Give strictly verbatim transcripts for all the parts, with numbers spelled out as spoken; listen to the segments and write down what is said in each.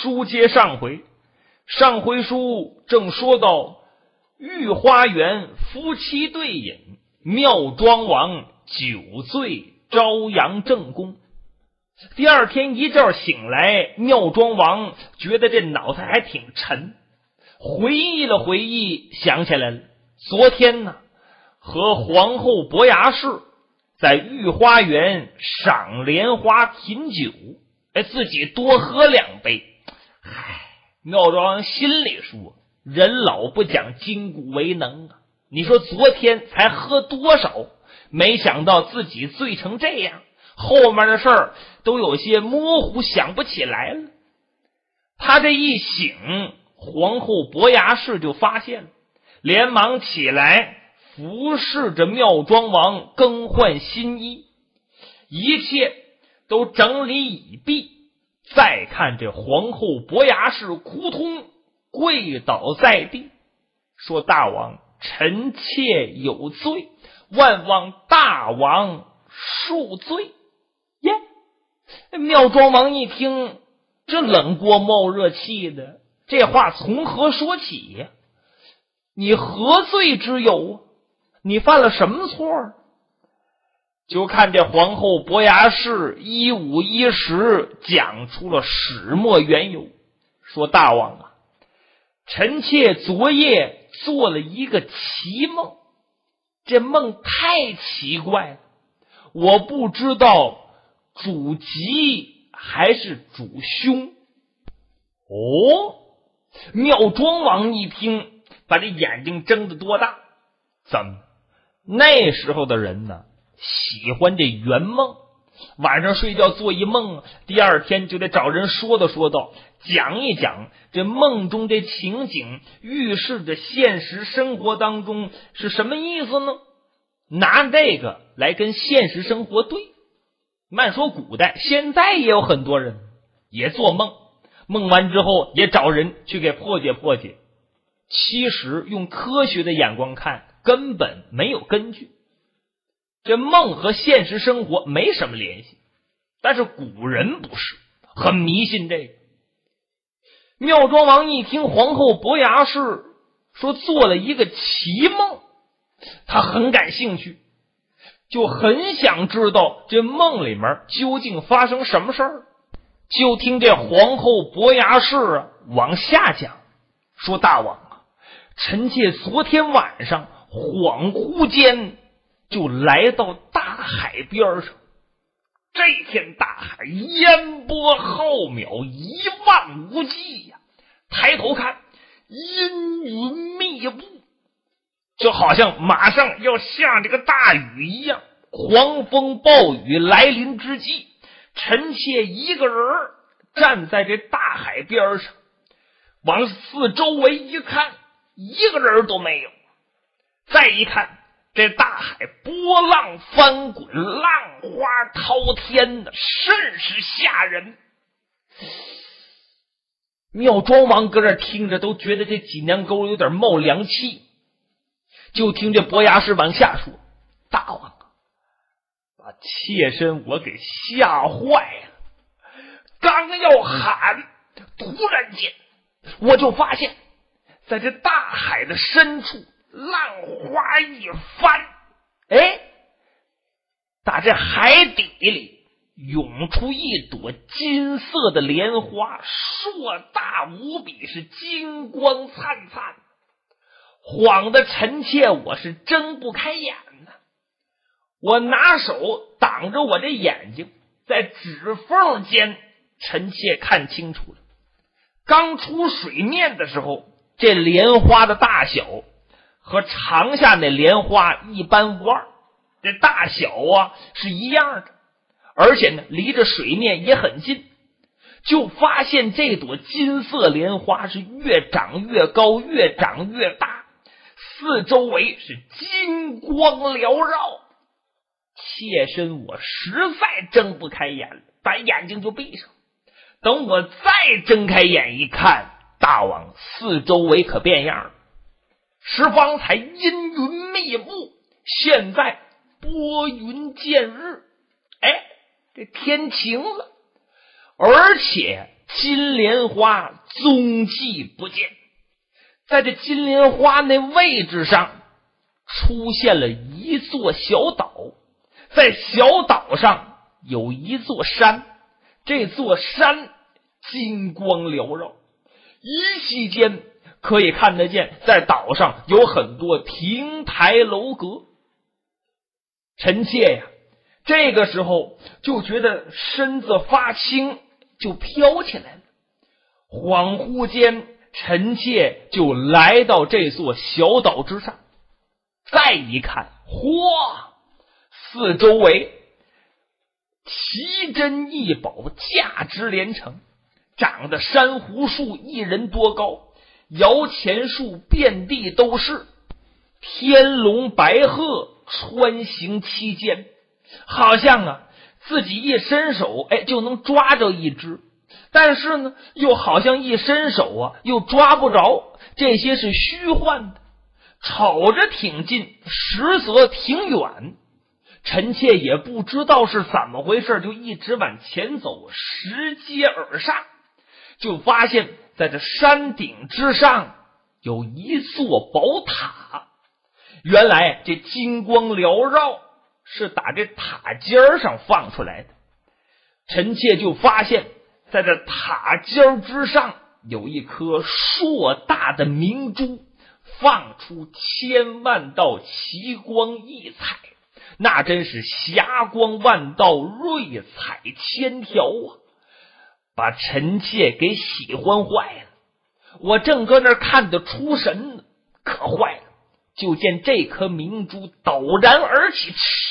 书接上回，上回书正说到御花园夫妻对饮，庙庄王酒醉朝阳正宫。第二天一觉醒来，庙庄王觉得这脑袋还挺沉，回忆了回忆，想起来了，昨天呢和皇后伯牙氏在御花园赏莲花品酒，哎，自己多喝两杯。唉，庙庄王心里说，人老不讲筋骨为能啊，你说昨天才喝多少，没想到自己醉成这样，后面的事儿都有些模糊，想不起来了。他这一醒，皇后伯牙氏就发现了，连忙起来服侍着庙庄王更换新衣，一切都整理已毕。再看这皇后伯牙氏扑通跪倒在地，说：“大王，臣妾有罪，万望大王恕罪。”耶！庙庄王一听，这冷锅冒热气的，这话从何说起呀？你何罪之有啊？你犯了什么错啊？就看这皇后伯牙氏一五一十讲出了始末缘由，说：“大王啊，臣妾昨夜做了一个奇梦，这梦太奇怪了，我不知道主吉还是主凶。”哦，庙庄王一听，把这眼睛睁得多大，怎么那时候的人呢喜欢这圆梦，晚上睡觉做一梦，第二天就得找人说道说道，讲一讲这梦中这情景预示着现实生活当中是什么意思呢？拿这个来跟现实生活对。慢说古代，现在也有很多人也做梦，梦完之后也找人去给破解破解。其实用科学的眼光看，根本没有根据。这梦和现实生活没什么联系，但是古人不是，很迷信这个。庙庄王一听皇后伯牙氏说做了一个奇梦，他很感兴趣，就很想知道这梦里面究竟发生什么事儿。就听这皇后伯牙氏啊往下讲，说：“大王啊，臣妾昨天晚上恍惚间就来到大海边上，这片大海烟波浩渺，一望无际呀、啊！抬头看，阴云密布，就好像马上要下这个大雨一样。狂风暴雨来临之际，臣妾一个人站在这大海边上，往四周围一看，一个人都没有。再一看，这大海波浪翻滚，浪花滔天的，甚是吓人。”庙庄王搁这听着都觉得这脊梁沟有点冒凉气，就听这伯牙氏往下说：“大王啊，把妾身我给吓坏了，刚要喊，突然间我就发现在这大海的深处，浪花一翻，哎，打这海底里涌出一朵金色的莲花，硕大无比，是金光灿灿，晃得臣妾我是睁不开眼呢。我拿手挡着我这眼睛，在指缝间，臣妾看清楚了，刚出水面的时候，这莲花的大小和长下那莲花一般无二，这大小啊是一样的，而且呢离着水面也很近。就发现这朵金色莲花是越长越高，越长越大，四周围是金光缭绕。妾身我实在睁不开眼了，把眼睛就闭上。等我再睁开眼一看，大王，四周围可变样了。是方才阴云密布，现在拨云见日，哎，这天晴了，而且金莲花踪迹不见。在这金莲花那位置上出现了一座小岛，在小岛上有一座山，这座山金光缭绕，依稀间可以看得见在岛上有很多亭台楼阁。陈妾呀，这个时候就觉得身子发轻，就飘起来了。恍惚间，陈妾就来到这座小岛之上，再一看，嚯，四周围奇珍异宝，价值连城，长得珊瑚树一人多高，摇钱树遍地都是，天龙白鹤穿行其间，好像啊自己一伸手哎就能抓着一只，但是呢又好像一伸手啊又抓不着，这些是虚幻的，瞅着挺近，实则挺远。陈妾也不知道是怎么回事，就一直往前走，拾阶而上，就发现在这山顶之上有一座宝塔。原来这金光缭绕是打这塔尖上放出来的。陈妾就发现在这塔尖之上有一颗硕大的明珠，放出千万道奇光异彩，那真是霞光万道，瑞彩千条啊，把陈妾给喜欢坏了。我正搁那看得出神呢，可坏了，就见这颗明珠陡然而起，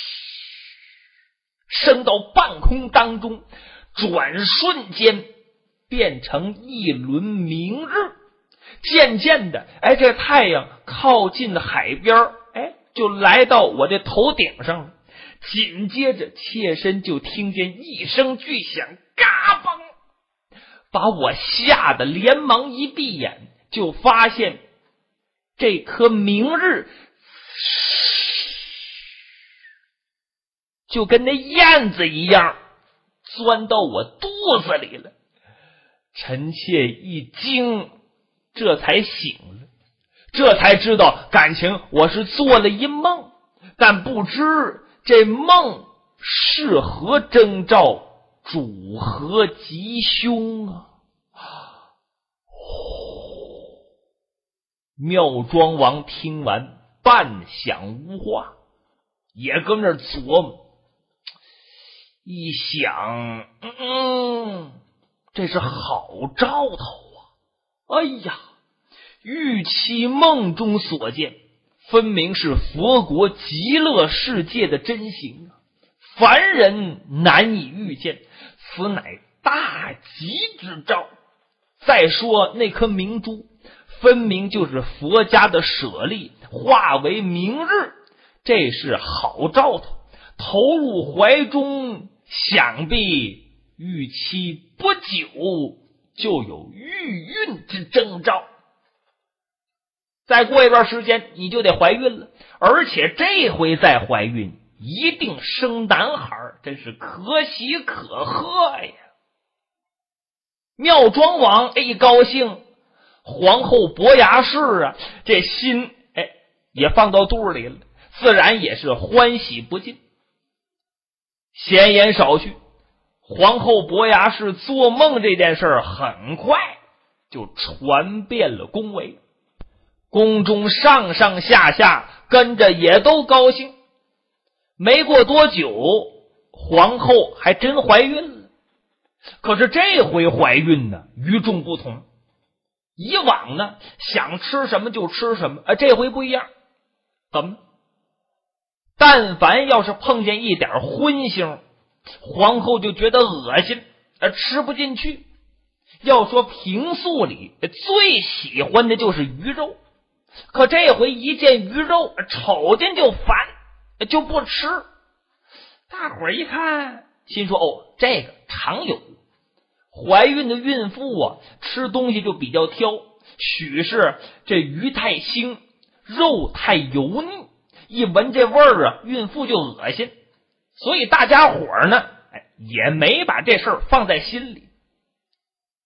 升到半空当中，转瞬间变成一轮明日。渐渐的，哎，这太阳靠近了海边，哎，就来到我的头顶上了。紧接着，妾身就听见一声巨响，嘎嘣，把我吓得连忙一闭眼，就发现这颗明日就跟那燕子一样钻到我肚子里了。陈妾一惊，这才醒了，这才知道感情我是做了一梦，但不知这梦是何征兆，主何吉凶啊！妙庄王听完半晌无话，也跟那琢磨，一想，嗯，这是好兆头啊！哎呀，玉妻梦中所见，分明是佛国极乐世界的真形啊，凡人难以遇见，此乃大吉之兆。再说那颗明珠，分明就是佛家的舍利化为明日，这是好兆头，投入怀中，想必玉妻不久就有御孕之征兆。再过一段时间你就得怀孕了，而且这回再怀孕一定生男孩，真是可喜可贺呀！妙庄王哎一高兴，皇后伯牙氏啊，这心哎也放到肚里了，自然也是欢喜不尽。闲言少叙，皇后伯牙氏做梦这件事儿很快就传遍了宫闱，宫中上上下下跟着也都高兴。没过多久，皇后还真怀孕了。可是这回怀孕呢与众不同，以往呢想吃什么就吃什么，呃，这回不一样。怎么？但凡要是碰见一点荤腥，皇后就觉得恶心，呃，吃不进去。要说平素里最喜欢的就是鱼肉，可这回一见鱼肉，瞅见就烦，就不吃。大伙儿一看，心说哦，这个常有，怀孕的孕妇啊，吃东西就比较挑，许是这鱼太腥，肉太油腻，一闻这味儿啊，孕妇就恶心。所以大家伙儿呢，哎，也没把这事儿放在心里。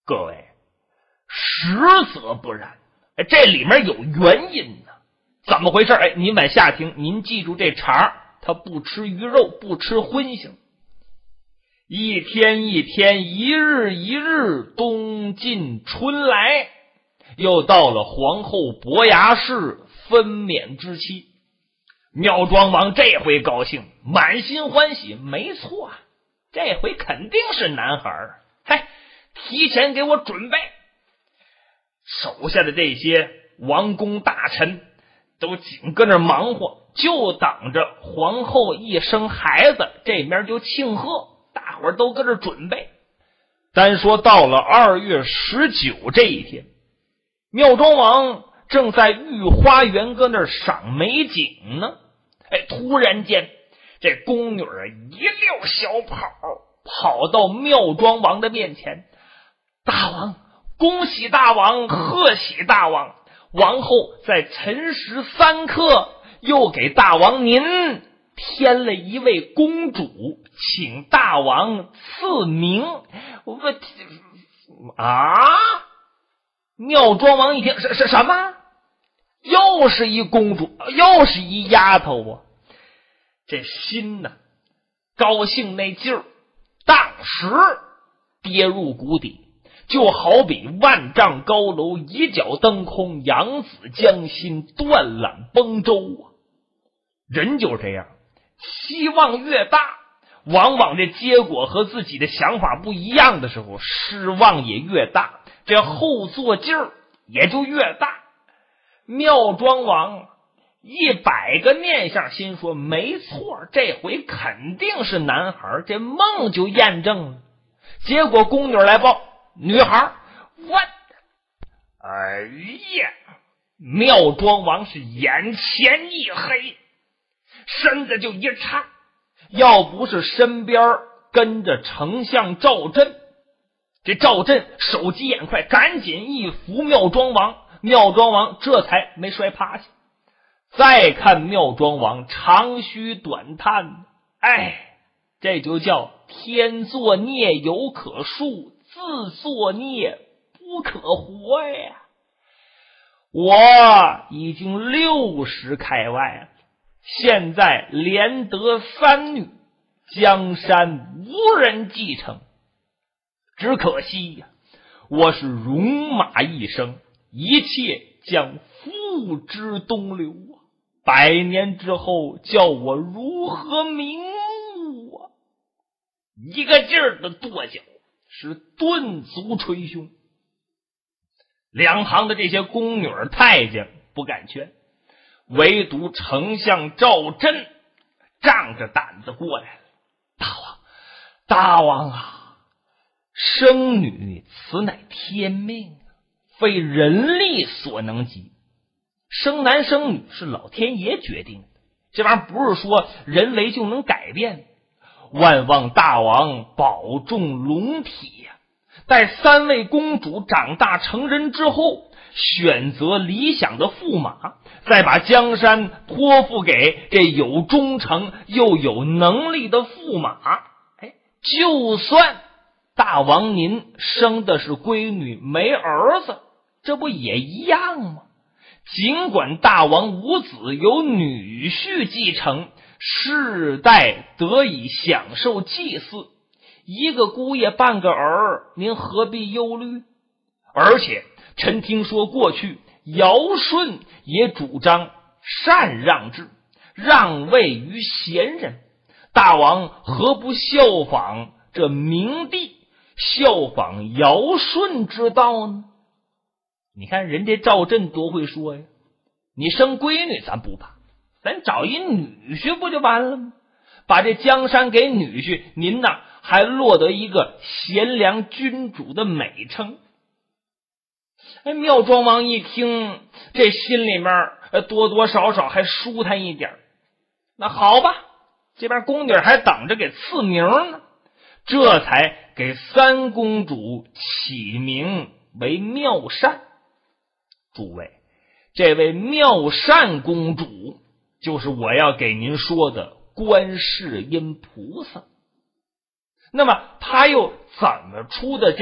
各位，实则不然，哎，这里面有原因呢。怎么回事？哎，您往下听，您记住这茬，他不吃鱼肉，不吃荤腥。一天一天，一日一日，冬尽春来，又到了皇后伯牙氏分娩之期。妙庄王这回高兴，满心欢喜，没错，这回肯定是男孩儿。嗨，提前给我准备。手下的这些王公大臣都紧搁那忙活，就等着皇后一生孩子，这面就庆贺，大伙儿都搁这准备。单说到了二月十九这一天，妙庄王正在御花园搁那儿赏美景呢。哎，突然间这宫女啊一溜小跑跑到妙庄王的面前。大王，恭喜大王，贺喜大王，王后在辰时三刻又给大王您添了一位公主，请大王赐名。我问啊，妙庄王一听，什什什么？又是一公主，又是一丫头啊！这心呢，高兴那劲儿，当时跌入谷底，就好比万丈高楼一脚登空，扬子江心，断缆崩舟啊！人就这样，希望越大，往往这结果和自己的想法不一样的时候，失望也越大，这后坐劲儿也就越大。妙庄王一百个念想，心说没错，这回肯定是男孩，这梦就验证了。结果宫女来报，女孩，我哎呀！妙庄王是眼前一黑，身子就一颤，要不是身边跟着丞相赵振，这赵振手疾眼快，赶紧一扶妙庄王，妙庄王这才没摔趴下。再看妙庄王长吁短叹，哎，这就叫天作孽犹可恕，自作孽不可活呀！我已经六十开外了，现在连得三女，江山无人继承，只可惜呀，我是戎马一生，一切将付之东流啊！百年之后，叫我如何瞑目啊？一个劲儿的跺脚，是顿足捶胸。两旁的这些宫女太监不敢劝，唯独丞相赵振仗着胆子过来了。大王，大王啊，生女此乃天命，非人力所能及。生男生女是老天爷决定的，这玩意儿不是说人为就能改变。万望大王保重龙体呀！待三位公主长大成人之后，选择理想的驸马，再把江山托付给这有忠诚又有能力的驸马。哎，就算大王您生的是闺女没儿子，这不也一样吗？尽管大王无子，有女婿继承，世代得以享受祭祀，一个姑爷半个儿，您何必忧虑？而且臣听说过去尧舜也主张禅让制，让位于贤人，大王何不效仿这明帝，效仿尧舜之道呢？你看人家赵振多会说呀，你生闺女咱不怕，咱找一女婿不就完了吗？把这江山给女婿，您呐还落得一个贤良君主的美称。哎，妙庄王一听，这心里面多多少少还舒坦一点。那好吧，这边宫女还等着给赐名呢，这才给三公主起名为妙善。诸位，这位妙善公主就是我要给您说的观世音菩萨。那么她又怎么出的家，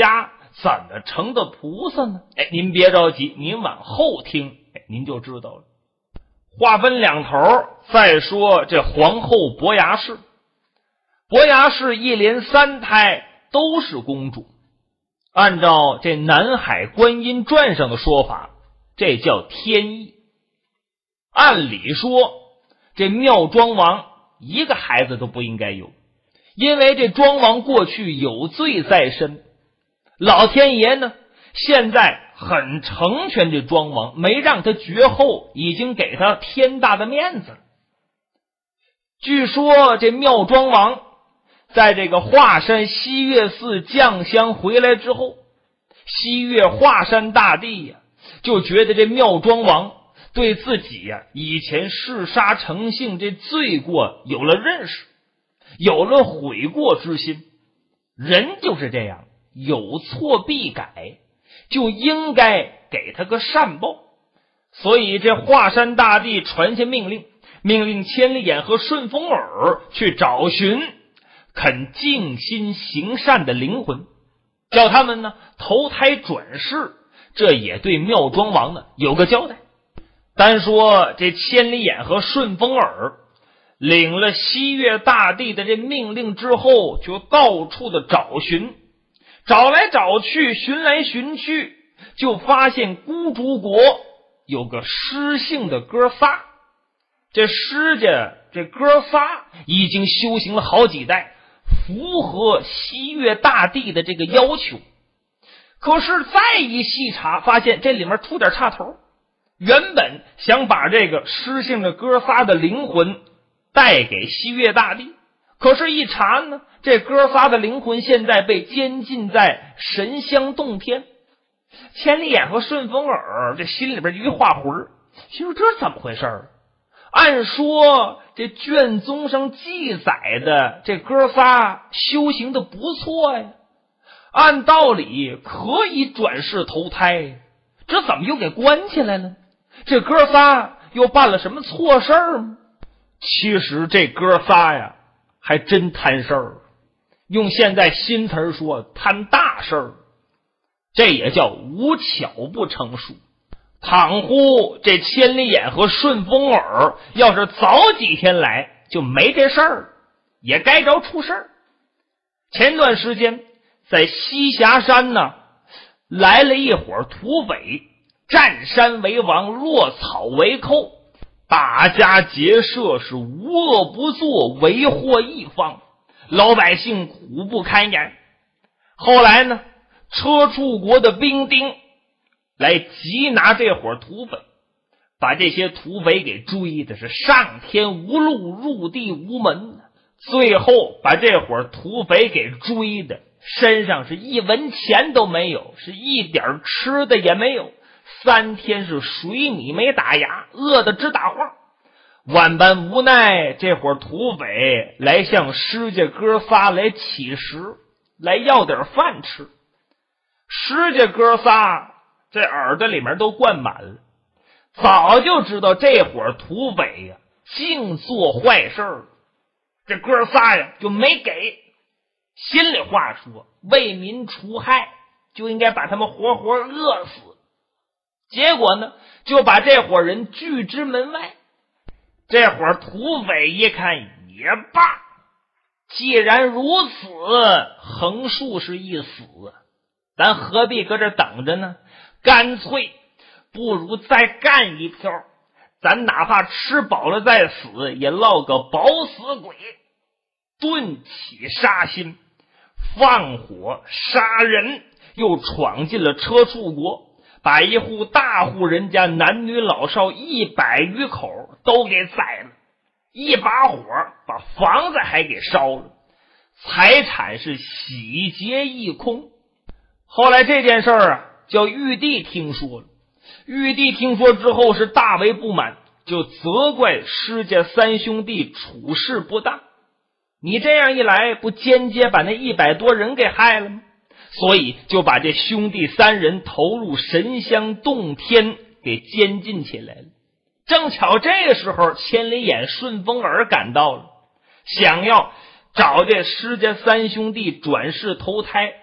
怎么成的菩萨呢？哎，您别着急，您往后听，哎，您就知道了。话分两头，再说这皇后伯牙氏。伯牙氏一连三胎都是公主，按照这《南海观音传》上的说法，这叫天意。按理说，这妙庄王一个孩子都不应该有，因为这庄王过去有罪在身，老天爷呢现在很成全这庄王，没让他绝后，已经给他天大的面子了。据说这妙庄王在这个华山西岳寺降香回来之后，西岳华山大帝呀、啊、就觉得这妙庄王对自己呀、啊、以前嗜杀成性这罪过有了认识，有了悔过之心。人就是这样，有错必改，就应该给他个善报。所以这华山大帝传下命令，命令千里眼和顺风耳去找寻肯静心行善的灵魂，叫他们呢投胎转世，这也对妙庄王呢有个交代。单说这千里眼和顺风耳领了西岳大帝的这命令之后，就到处的找寻，找来找去，寻来寻去，就发现孤竹国有个施姓的哥仨。这施家这哥仨已经修行了好几代，符合西岳大帝的这个要求。可是再一细查，发现这里面出点岔头。原本想把这个施姓的哥仨的灵魂带给西岳大帝，可是一查呢，这哥仨的灵魂现在被监禁在神香洞天。千里眼和顺风耳这心里边一画魂，心说这怎么回事？按说这卷宗上记载的这哥仨修行的不错呀，按道理可以转世投胎，这怎么又给关起来了？这哥仨又办了什么错事儿吗？其实这哥仨呀还真贪事儿，用现在新词儿说，贪大事儿。这也叫无巧不成书。倘乎这千里眼和顺风耳要是早几天来，就没这事儿，也该着出事儿。前段时间在西峡山呢，来了一伙土匪，占山为王，落草为寇，打家劫舍，是无恶不作，为祸一方，老百姓苦不堪言。后来呢，车处国的兵丁来缉拿这伙土匪，把这些土匪给追的是上天无路，入地无门，最后把这伙土匪给追的身上是一文钱都没有，是一点吃的也没有，三天是水米没打牙，饿得直打晃。万般无奈，这伙土匪来向施家哥仨来乞食，来要点饭吃。施家哥仨这耳朵里面都灌满了，早就知道这伙土匪呀净做坏事儿，这哥仨呀就没给。心里话说，为民除害，就应该把他们活活饿死。结果呢，就把这伙人拒之门外。这伙土匪一看也罢，既然如此，横竖是一死，咱何必搁这等着呢？干脆不如再干一票，咱哪怕吃饱了再死，也落个饱死鬼。顿起杀心，放火杀人，又闯进了车处国，把一户大户人家男女老少一百余口都给宰了，一把火把房子还给烧了，财产是洗劫一空。后来这件事儿啊，叫玉帝听说了。玉帝听说之后是大为不满，就责怪施家三兄弟处事不当。你这样一来，不间接把那一百多人给害了吗？所以就把这兄弟三人投入神香洞天，给监禁起来了。正巧这个时候，千里眼顺风耳赶到了，想要找这施家三兄弟转世投胎，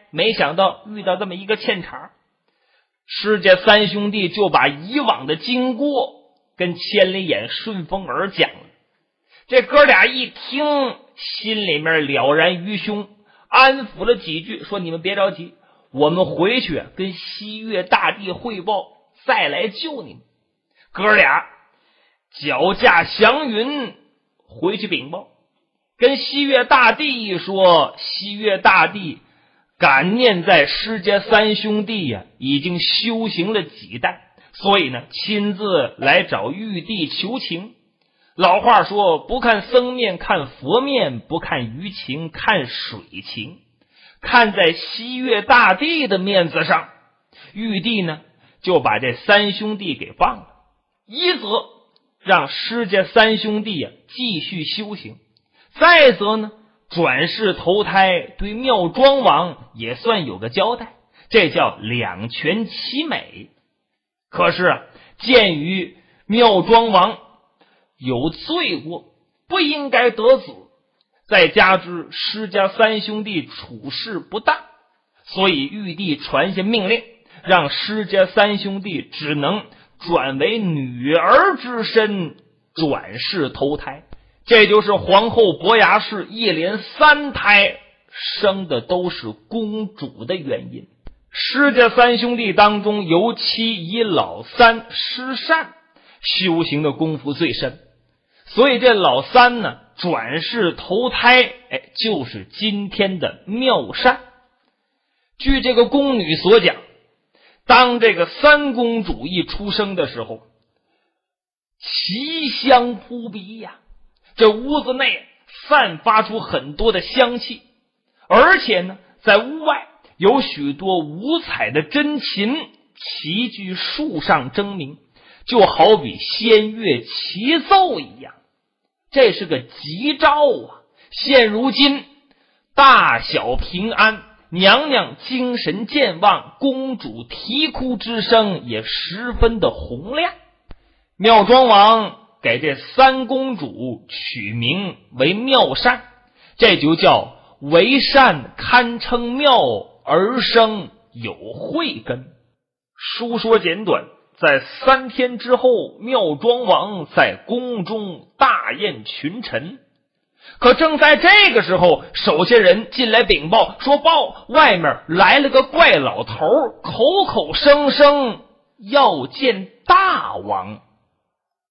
没想到遇到这么一个欠茬，施家三兄弟就把以往的经过跟千里眼、顺风耳讲了。这哥俩一听，心里面了然于胸，安抚了几句，说你们别着急，我们回去跟西岳大帝汇报，再来救你们。哥俩脚驾祥云回去禀报，跟西岳大帝一说，西岳大帝感念在施家三兄弟呀、啊、已经修行了几代，所以呢亲自来找玉帝求情。老话说，不看僧面看佛面，不看鱼情看水情。看在西岳大帝的面子上，玉帝呢就把这三兄弟给放了，一则让施家三兄弟啊继续修行，再则呢转世投胎，对妙庄王也算有个交代，这叫两全其美。可是啊，鉴于妙庄王有罪过，不应该得子，再加之施家三兄弟处事不当，所以玉帝传下命令，让施家三兄弟只能转为女儿之身，转世投胎。这就是皇后伯牙氏一连三胎生的都是公主的原因。施家三兄弟当中，尤其以老三施善修行的功夫最深，所以这老三呢转世投胎，哎，就是今天的妙善。据这个宫女所讲，当这个三公主一出生的时候，奇香扑鼻呀，这屋子内散发出很多的香气，而且呢在屋外有许多五彩的真琴齐聚树上争鸣，就好比仙乐齐奏一样。这是个吉兆啊！现如今大小平安，娘娘精神健忘，公主啼哭之声也十分的洪亮。妙庄王给这三公主取名为妙善，这就叫为善堪称妙，而生有慧根。书说简短，在三天之后，妙庄王在宫中大宴群臣。可正在这个时候，手下人进来禀报说，报外面来了个怪老头，口口声声要见大王。